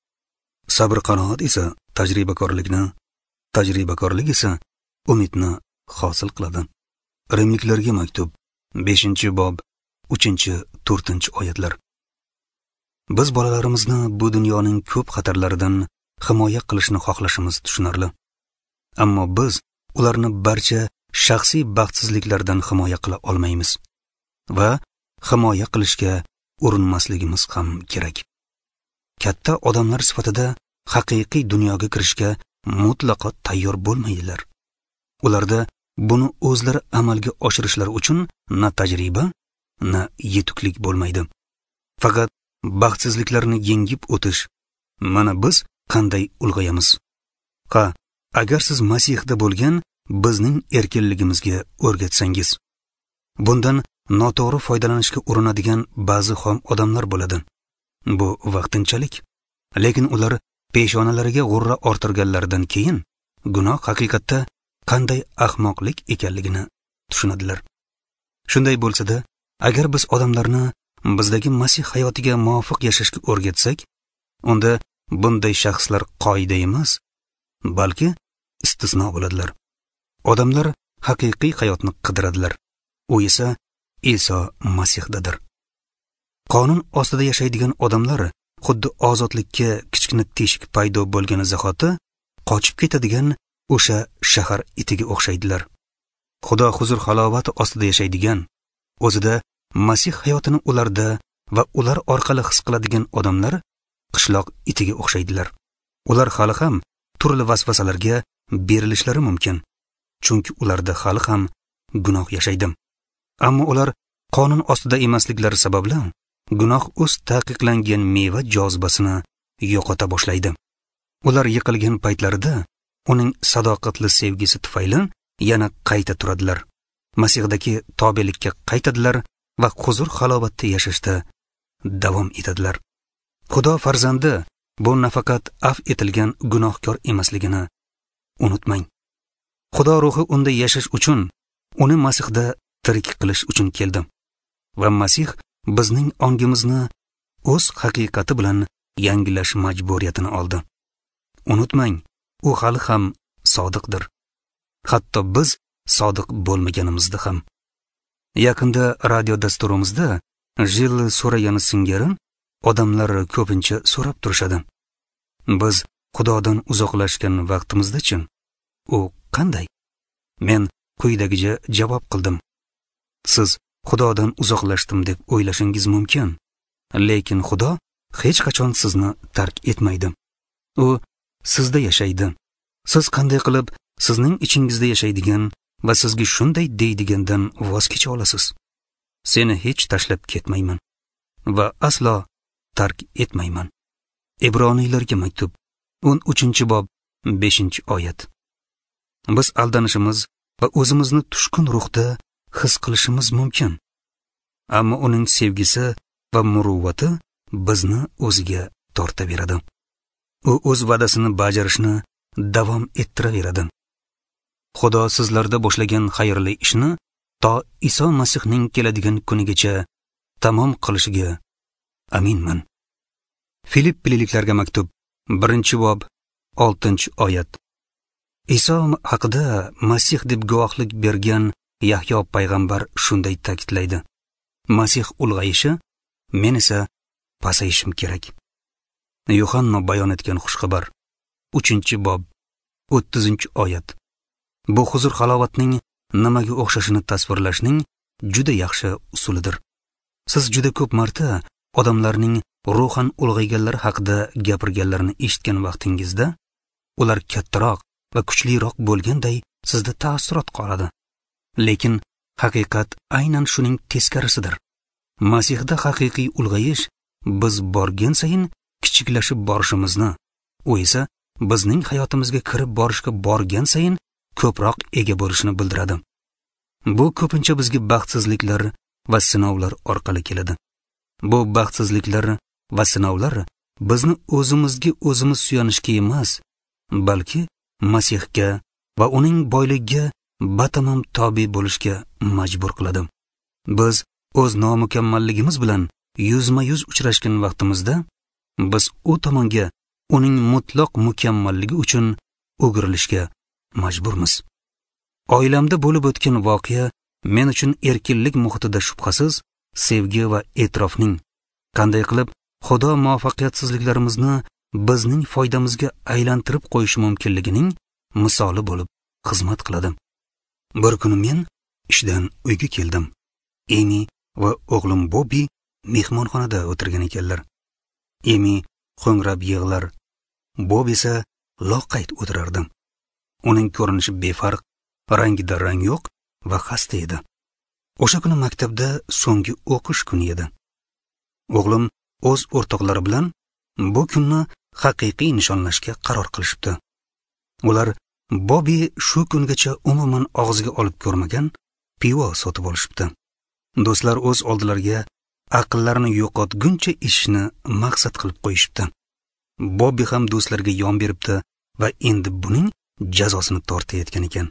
Sabr qanoat esa tajribakorlikni, tajribakorlik esa umidni hosil qiladi. Rimliklarga maktub beshinchi bob uchinchi to'rtinchi oyatlar. Biz bolalarimizni bu dunyoning ko'p xatarlaridan himoya qilishni xohlashimiz tushunarli. Ammo biz ularni barcha shaxsiy baxtsizliklardan himoya qila olmaymiz va himoya qilishga urinmasligimiz ham kerak. Katta odamlar sifatida haqiqiy dunyoga kirishga mutlaqo tayyor bo'lmaydilar. Ularda buni o'zlari amalga oshirishlari uchun na tajriba, na yetuklik bo'lmaydi. Faqat baxtsizliklarni yengib o'tish. Mana biz qanday ulg'ayamiz. Ha, agar siz Masihda bo'lgan bizning erkinligimizga o'rgatsangiz, bundan noto'g'ri foydalanishga urinadigan ba'zi xom odamlar bo'ladi. Bu vaqtinchalik, lekin ular peshonalariga g'urra orttirganlaridan keyin gunoh haqiqatda qanday ahmoqlik ekanligini tushunadilar. Shunday bo'lsa-da, agar biz odamlarni bizdagi Masih hayotiga muvofiq yashashga o'rgatsak, unda bunday shaxslar qoida emas, balki istisno bo'ladilar. Odamlar haqiqiy hayotni qidiradilar. U esa Iso Masihdadir. Qonun ostida yashaydigan odamlar xuddi ozodlikka kichkina teshik paydo bo'lgani zahoti qochib ketadigan o'sha shahar itiga o'xshaydilar. Xudo huzur halovati ostida yashaydigan, o'zida Masih hayotini ularda va ular orqali his qiladigan odamlar qishloq itiga o'xshaydilar. Ular hali ham turli vasvasalarga berilishlari mumkin, chunki ularda hali ham gunoh yashaydi. Ammo ular qonun ostida emasliklari sababli gunoh o'z taqiqlangan meva jozibasini yo'qota boshlaydi. Ular yiqilgan paytlarida uning sadoqatli sevgisi tufayli yana qayta turadilar. Masihdagi tobelikka qaytadilar va huzur halovatda yashashda davom etadilar. Xudo farzandi bu nafaqat af etilgan gunohkor emasligini unutmang. Xudo ruhi unda yashash uchun, uni Masihda tirik qilish uchun keldi. Va Masih bizning ongimizni o'z haqiqati bilan yangilash majburiyatini oldi. Unutmang, u hali ham sodiqdir. Hatto biz sodiq bo'lmaganimizda ham. Yaqinda radio dasturimizda Jil so'ragani singari odamlar ko'pincha so'rab turishadi. Biz Xudodan uzoqlashgan vaqtimizda-chi, u qanday? Men quyidagicha javob qildim. Siz Xudodan uzoqlashdim deb o'ylashingiz mumkin, lekin Xudo hech qachon sizni tark etmaydi. U sizda yashaydi. Siz qanday qilib sizning ichingizda yashaydigan va sizga shunday deydigandan voz kecha olasiz? Seni hech tashlab ketmayman va aslo tark etmayman. Ibroniylarga maktub o'n uchinchi bob beshinchi oyat. Biz aldanishimiz va o'zimizni tushkun ruhda his qilishimiz mumkin. Ammo uning sevgisi va muruvvati bizni o'ziga tortaveradi. U o'z va'dasini bajarishni davom ettiraveradi. Xudo sizlarda boshlagan xayrli ishni to Iso Masihning keladigan kunigacha tamom qilishiga aminman. Filippiliklarga maktub birinchi bob oltinchi oyat. Iso haqida Masih deb guvohlik bergan Yahyo payg'ambar shunday ta'kidlaydi. Masih ulg'ayishi, men esa pasayishim kerak. Yohanna bayon etgan xushxabar uchinchi bob o'ttizinchi oyat. Bu huzur halovatning nimaga o'xshashini tasvirlashning juda yaxshi usulidir. Siz juda ko'p marta odamlarning ruhan ulg'ayganlar haqida gapirganlarini eshitgan vaqtingizda ular kattaroq va kuchliroq bo'lganday sizda ta'ssurot qoladi. Lekin haqiqat aynan shuning teskarisidir. Masihda haqiqiy ulg'ayish biz borgan sayin kichiklashib borishimizni, u esa bizning hayotimizga kirib borishga borgan sayin ko'proq ega bo'lishini bildiradi. Bu ko'pincha bizga baxtsizliklar va sinovlar orqali keladi. Bu baxtsizliklar va sinovlar bizni o'zimizga o'zimiz suyanishga emas, balki Masihga va uning boyligiga batamom tobe bo'lishga majbur qiladi. Biz o'z nomukammalligimiz bilan yuzma-yuz uchrashgan vaqtimizda biz u tomonga uning mutlaq mukammalligi uchun o'girilishga majburmiz. Oilamda bo'lib o'tgan voqea men uchun erkinlik muhitida shubhasiz sevgi va e'tirofning qanday qilib Xudo muvaffaqiyatsizliklarimizni bizning foydamizga aylantirib qo'yishi mumkinligining misoli bo'lib xizmat qiladi. Bir kuni men ishdan uyga keldim. Emi va o'g'lim Bobbi mehmonxonada o'tirgan ekanlar. Emi qo'ngrab yig'lar, Bob esa loqayd o'tirardi. Uning ko'rinishi befarq, rangida rang yo'q va xasta edi. O'sha kuni maktabda so'nggi o'qish kuni edi. O'g'lim o'z o'rtoqlari bilan bu kunni haqiqiy nishonlashga qaror qilishibdi. Ular Bobbi shu kungacha umuman og'ziga olib ko'rmagan pivo sotib olishibdi. do'stlar o'z oldilariga aqllarini yo'qotguncha ishni maqsad qilib qo'yishibdi. Bobbi ham do'stlarga yon beribdi va endi buning jazosini tortayotgan ekan.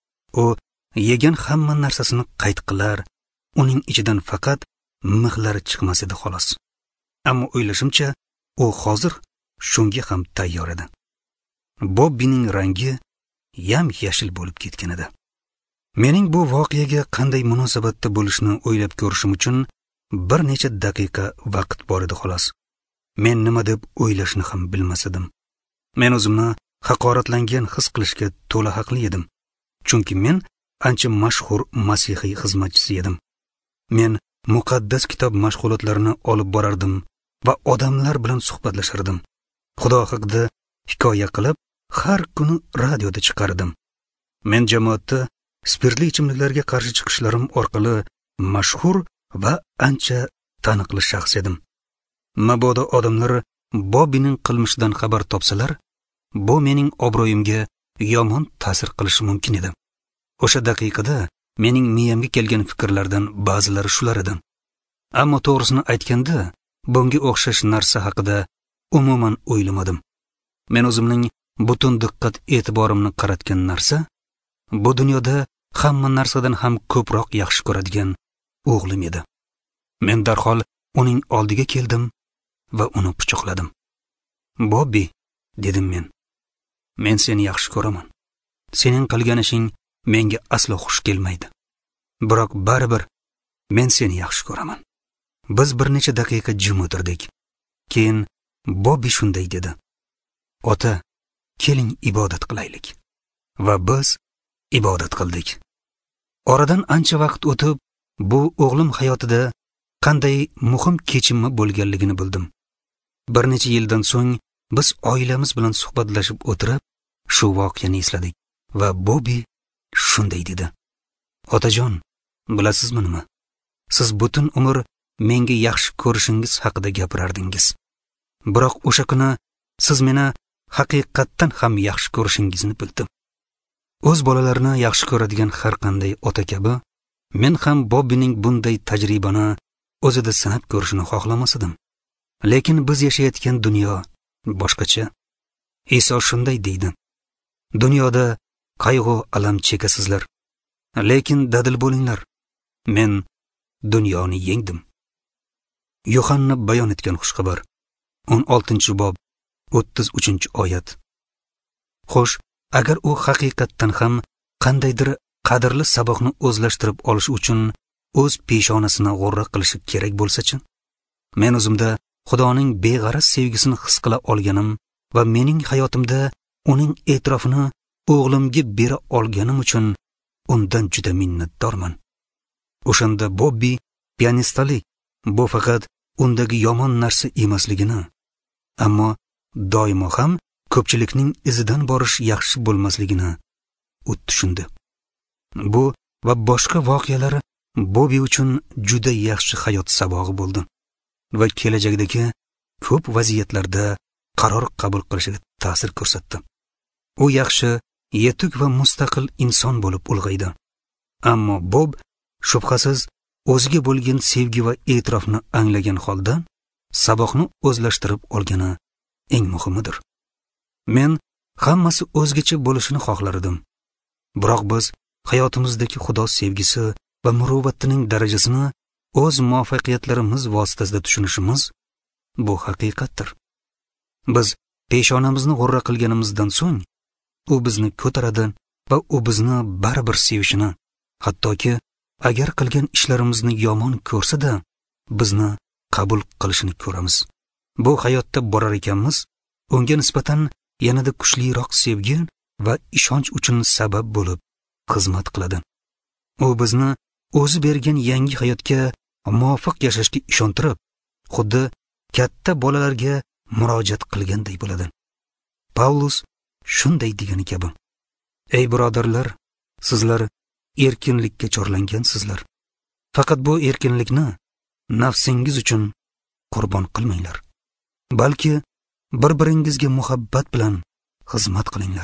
U yegan hamma narsasini qayd qilar, uning ichidan faqat mixlari chiqmas edi xolos. Ammo o'ylashimcha, u hozir shunga ham tayyor edi. Bobbining rangi yam-yashil bo'lib ketgan edi. Mening bu voqeaga qanday munosabatda bo'lishni o'ylab ko'rishim uchun bir necha daqiqa vaqt bor edi xolos. Men nima deb o'ylashni ham bilmas edim. Men o'zimni haqoratlangan his qilishga to'la haqli edim. Chunki men ancha mashhur masihiy xizmatchisi edim. Men muqaddas kitob mashg'ulotlarini olib borardim va odamlar bilan suhbatlashardim. Xudo haqida hikoya qilib, har kuni radioda chiqardim. Men jamoatda spirtli ichimliklarga qarshi chiqishlarim orqali mashhur va ancha taniqli shaxs edim. Mabodo odamlar Bobbining qilmishidan xabar topsalar, bu mening obro'yimga yomon ta'sir qilishi mumkin edi. O'sha daqiqada mening miyamga kelgan fikrlardan ba'zilari shular edi. Ammo to'g'risini aytganda, bunga o'xshash narsa haqida umuman o'ylamadim. Men o'zimning butun diqqat e'tiborimni qaratgan narsa bu dunyoda hamma narsadan ham ko'proq yaxshi ko'radigan o'g'lim edi. Men darhol uning oldiga keldim va uni quchoqladim. "Bobbi", dedim men. "Men seni yaxshi ko'raman. Sening qilgan ishing menga aslo xush kelmaydi. Biroq baribir men seni yaxshi ko'raman." Biz bir necha daqiqa jim o'tirdik. Keyin Bobbi shunday dedi: "Ota, keling ibodat qilaylik." Va biz ibodat qildik. Oradan ancha vaqt o'tib, bu o'g'lim hayotida qanday muhim kechimi bo'lganligini bildim. Bir necha yildan so'ng biz oilamiz bilan suhbatlashib o'tirib, shu voqeani esladik va Bobbi shunday dedi: "Otajon, bilasizmi nima? Siz butun umr menga yaxshi ko'rishingiz haqida gapirardingiz. Biroq o'sha kuni siz meni haqiqatdan ham yaxshi ko'rishingizni bildim. O'z bolalarini yaxshi ko'radigan har qanday ota kabi, men ham Bobbining bunday tajribani o'zida sinab ko'rishini xohlamas edim. Lekin biz yashayotgan dunyo boshqacha. Iso shunday deydi: "Dunyoda qayg'u, alam chekasizlar, lekin dadil bo'linglar. Men dunyoni yengdim." Yohanna bayon etgan xushxabar, o'n oltinchi bob, o'ttiz uchinchi oyat. Xo'sh, agar u haqiqatdan ham qandaydir qadrli saboqni o'zlashtirib olish uchun o'z peshonasini g'urra qilishi kerak bo'lsa-chi? Men o'zimda Xudoning beg'araz sevgisini his qila olganim va mening hayotimda uning e'tirofini o'g'limga bera olganim uchun undan juda minnatdorman. O'shanda Bobbi pianistalik bu faqat undagi yomon narsa emasligini, ammo doimo ham ko'pchilikning izidan borish yaxshi bo'lmasligini u tushundi. Bu va boshqa voqealar Bobbi uchun juda yaxshi hayot sabog'i bo'ldi va kelajakdagi ko'p vaziyatlarda qaror qabul qilishiga ta'sir ko'rsatdi. U yaxshi, yetuk va mustaqil inson bo'lib ulg'aydi. Ammo Bob shubhasiz o'ziga bo'lgan sevgi va e'tirofni anglagan holda saboqni o'zlashtirib olgani eng muhimidir. Men hammasi o'zgacha bo'lishini xohlar edim. Biroq biz hayotimizdagi Xudo sevgisi va muruvvatining darajasini o'z muvaffaqiyatlarimiz vositasida tushunishimiz bu haqiqatdir. Biz peshonamizni g'urra qilganimizdan so'ng u bizni ko'taradi va u bizni baribir sevishini, hattoki agar qilgan ishlarimizni yomon ko'rsa-da, bizni qabul qilishini ko'ramiz. Bu hayotda borar ekanmiz, unga nisbatan yanada kuchliroq sevgi va ishonch uchun sabab bo'lib xizmat qiladi. U bizni o'zi bergan yangi hayotga muvofiq yashashga ishontirib, xuddi katta bolalarga murojaat qilganday bo'ladi. Paulus shunday degani kabi: "Ey birodarlar, sizlar erkinlikka chorlangansizlar. Faqat bu erkinlikni nafsingiz uchun qurbon qilmanglar, balki bir-biringizga muhabbat bilan xizmat qilinglar."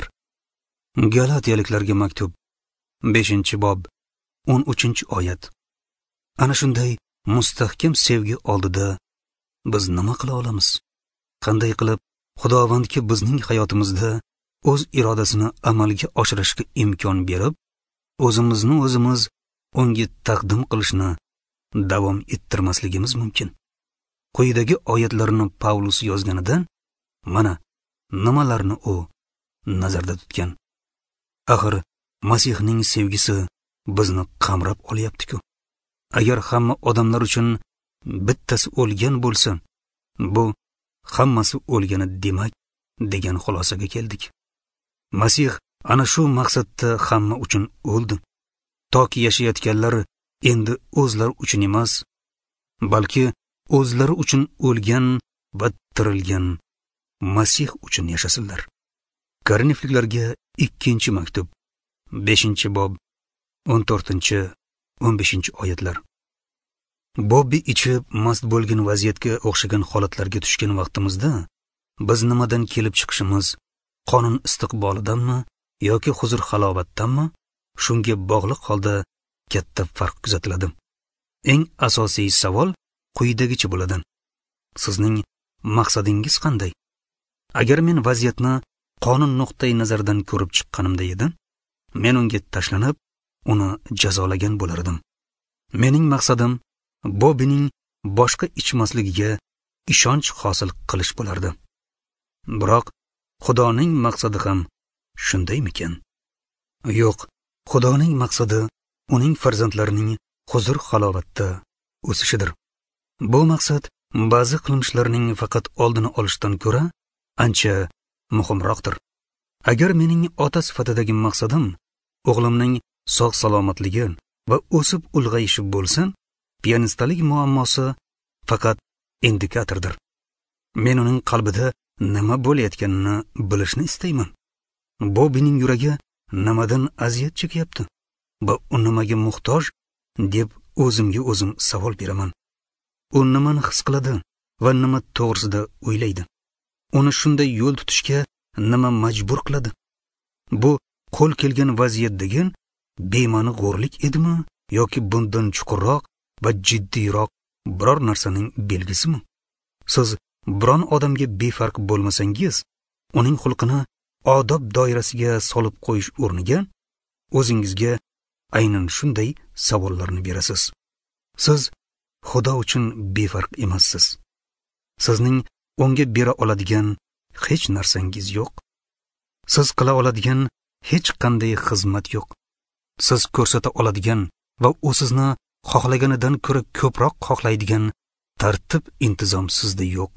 Galatiyaliklarga maktub beshinchi bob, o'n uchinchi oyat. ana shunday mustahkam sevgi oldida biz nima qila olamiz? Qanday qilib Xudovandga bizning hayotimizda o'z irodasini amalga oshirishga imkon berib, o'zimizni o'zimiz unga taqdim qilishni davom ettirmasligimiz mumkin? Quyidagi oyatlarni Pavlus yozganidan mana nimalarni u nazarda tutgan. Axir Masihning sevgisi bizni qamrab olyapti-ku. Agar hamma odamlar uchun bittasi o'lgan bo'lsa, bu hammasi o'lgani demak degan xulosaga keldik. Masih ana shu maqsadda hamma uchun o'ldi. Toki yashayotganlar endi o'zlari uchun emas, balki o'zlari uchun o'lgan va tirilgan Masih uchun yashasinlar. Korinfliklarga ikkinchi maktub, beshinchi bob, o'n to'rtinchi o'n beshinchi oyatlar. Bobbi ichib mast bo'lgan vaziyatga o'xshagan holatlarga tushgan vaqtimizda biz nimadan kelib chiqishimiz, qonun istiqbolidanmi yoki huzur halovatdanmi, shunga bog'liq holda katta farq kuzatiladi. Eng asosiy savol quyidagicha bo'ladi: sizning maqsadingiz qanday? Agar men vaziyatni qonun nuqtai nazaridan ko'rib chiqqanimda edi, men unga tashlanib, uni jazolagan bo'lardim. Mening maqsadim Bobbining boshqa ichmasligiga ishonch hosil qilish bo'lardi. Biroq Xudoning maqsadi ham shundaymikan? Yo'q, Xudoning maqsadi uning farzandlarining huzur halovatda o'sishidir. Bu maqsad ba'zi qilmishlarning faqat oldini olishdan ko'ra ancha muhimroqdir. Agar mening ota sifatidagi maqsadim o'g'limning sog' salomatligi va o'sib ulg'ayishi bo'lsa, piyanistalik muammosi faqat indikatordir. Men uning qalbida nima bo'layotganini bilishni istayman. Bobbining yuragi nimadan aziyat chekyapti va u nimaga muhtoj deb o'zimga o'zim savol beraman. U nimani his qiladi va nima to'g'risida o'ylaydi? Uni shunday yo'l tutishga nima majbur qiladi? Bu qo'l kelgan vaziyat degan bema'ni g'o'rlik edimi yoki bundan chuqurroq va jiddiyroq biror narsaning belgisimi? Siz biron odamga befarq bo'lmasangiz, uning xulqini odob doirasiga solib qo'yish o'rniga o'zingizga aynan shunday savollarni berasiz. Siz Xudo uchun befarq emassiz. Sizning unga bera oladigan hech narsangiz yo'q. Siz qila oladigan hech qanday xizmat yo'q. Siz ko'rsata oladigan va u sizni xohlaganidan ko'ra ko'proq xohlaydigan tartib intizom sizda yo'q.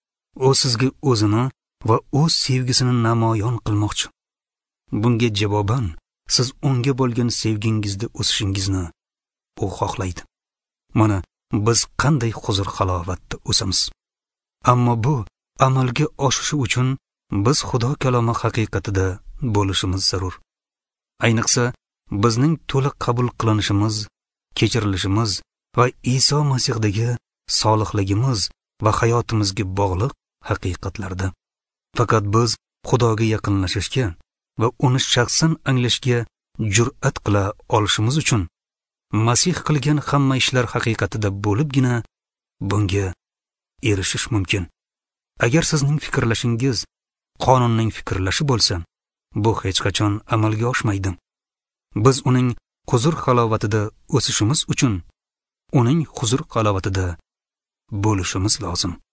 U sizga o'zini va o'z sevgisini namoyon qilmoqchi. Bunga javoban siz unga bo'lgan sevgingizda o'sishingizni u xohlaydi. Mana biz qanday huzur halovatda o'samiz. Ammo bu amalga oshishi uchun biz Xudo kalomi haqiqatida bo'lishimiz zarur. Ayniqsa bizning to'liq qabul qilinishimiz, kechirilishimiz va Iso Masihdagi solihligimiz va hayotimizga bog'liq haqiqatlarda. Faqat biz Xudoga yaqinlashishga va uni shaxsan anglashga jur'at qila olishimiz uchun Masih qilgan hamma ishlar haqiqatida bo'libgina bunga erishish mumkin. Agar sizning fikrlashingiz qonunning fikrlashi bo'lsa, bu hech qachon amalga oshmaydi. Biz uning huzur halovatida o'sishimiz uchun uning huzur halovatida bo'lishimiz lozim.